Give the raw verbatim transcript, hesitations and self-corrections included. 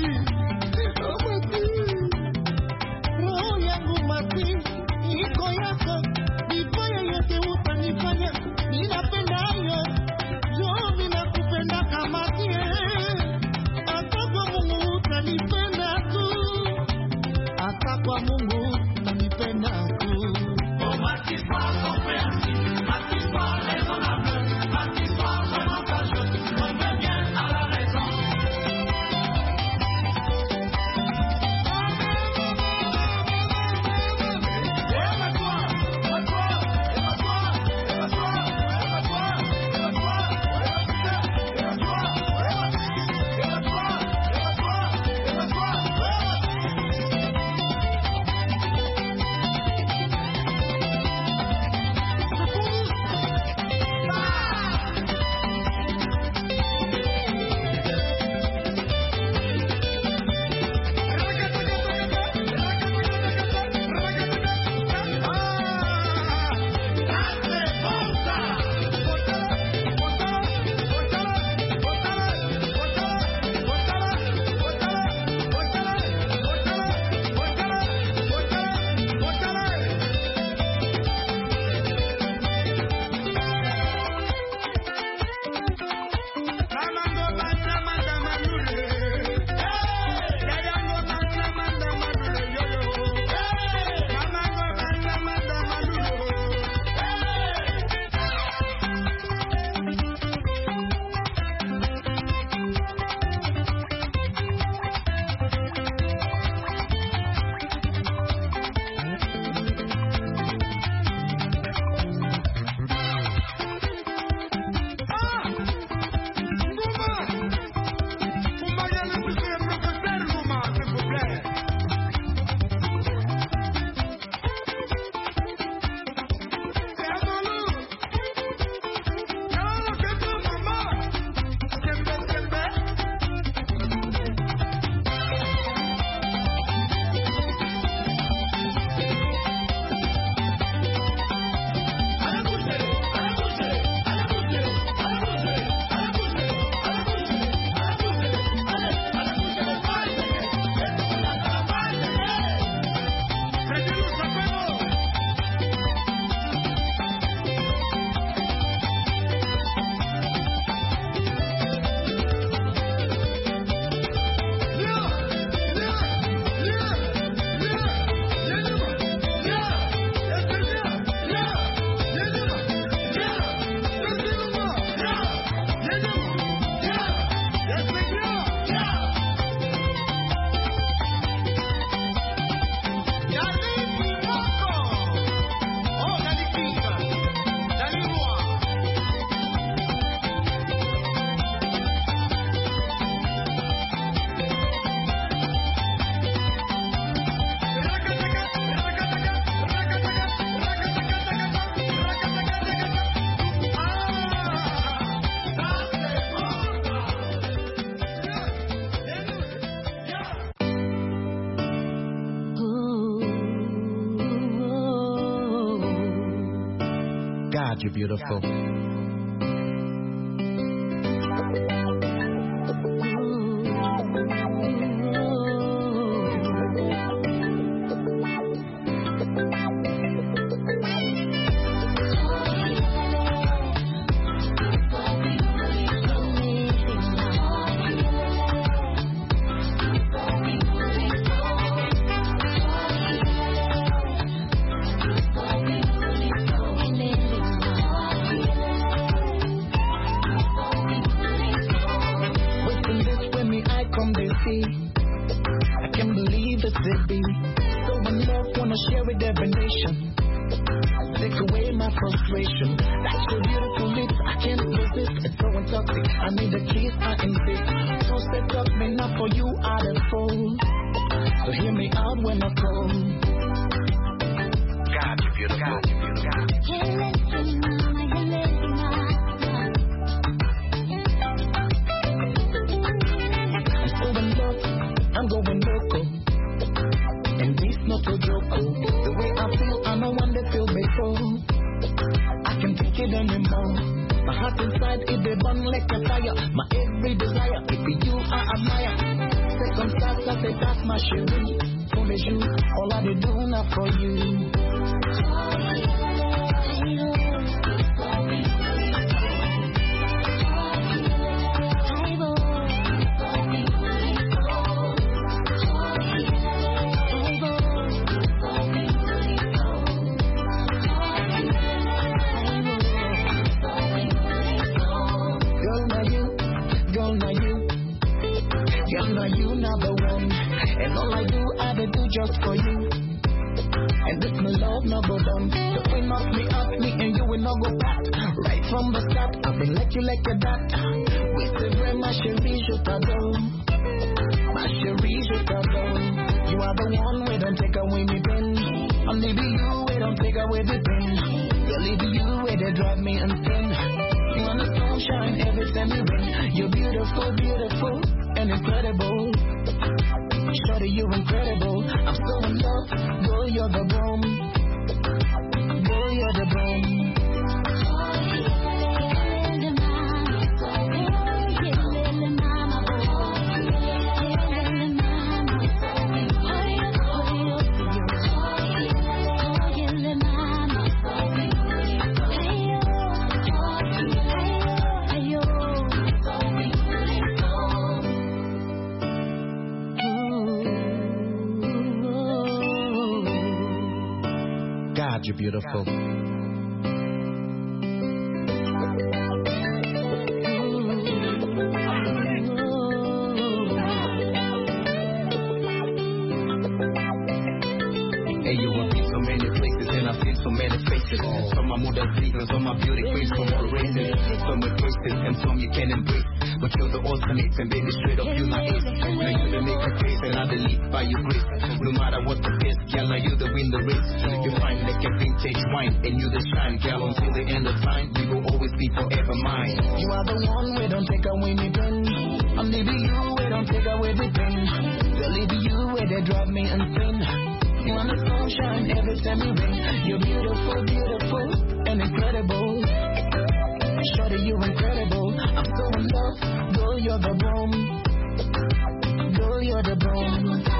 God, you're beautiful. I can't believe that they be so in love, wanna share with every nation. Take away my frustration. That's your beautiful lips, I can't resist. It's so intoxicating, I need a kiss, I insist. So set up me not for you, I the fool. So hear me out when I call. God, you're beautiful. God, you're beautiful. I'm going loco, and this not a joke. The way I feel, I know one that feel before. I can't take it anymore. My heart inside, it be burn like a fire. My every desire, it be you I admire. Second I say that's my chérie. Only you, all I do now for you. Just for you, and this my love no go down. The queen of me, up me, and you will not go back. Right from the start, I've been like you like a dat. We say, very ma chérie, je t'adore. Ma chérie, je t'adore. You are the one, we don't take away me pen. I'm leaving you, we don't take away the pen. You're leaving you, where they drive me insane. You want the sunshine every time you rain. You're beautiful, beautiful, and incredible. Shorty, you're incredible. I'm so in love. Girl, you're the bomb. Girl, you're the bomb. You're beautiful. Hey, you have been so many places and I've seen so many faces. Some are modern seasons, some are beauty queens from all races. Some with twisted and some you can embrace. But you're the alternate and baby straight up you my ace. Now you the make a face and I the lead by your grace. No matter what the best, girl, now you the win the race. You find like a vintage wine and you the shine, girl, until the end of time. You will always be forever mine. You are the one, we don't take away me pen. I'm leaving you, we don't take away the pen. They're leaving you where they drive me insane. You want the sunshine every time you rain. You're beautiful, beautiful, and incredible. Shorty, you're incredible. I'm so in love. Girl, you're the bomb. Girl, you're the bomb.